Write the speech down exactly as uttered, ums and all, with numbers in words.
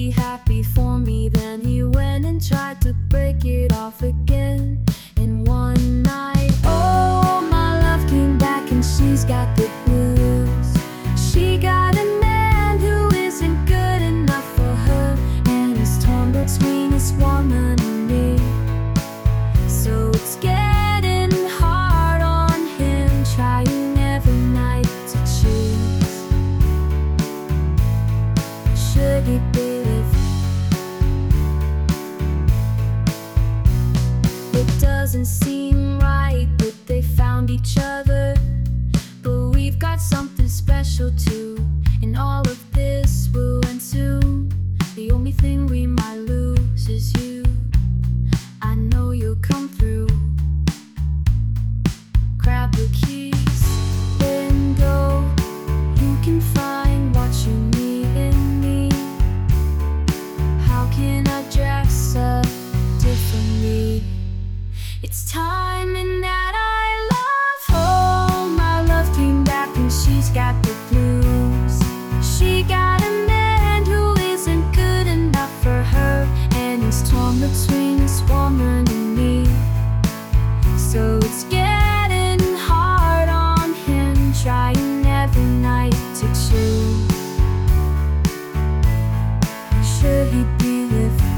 be happy for me. Then he went and tried to break it off again. And one night, oh, my love came back and she's got the blues. She got a man who isn't good enough for her, and he's torn between this woman and me. So it's getting hard on him, trying every night to choose. Should he be with? It doesn't seem right that they found each other, but we've got something special too. And all of this will end soon. The only thing we might lose is you. I know you'll come through. Grab the keys, then go. You can find what you need in me. How can I dress up differently? It's time and that I love. Oh, my love came back and she's got the blues. She got a man who isn't good enough for her, and he's torn between this woman and me. So it's getting hard on him, trying every night to choose. Should he be with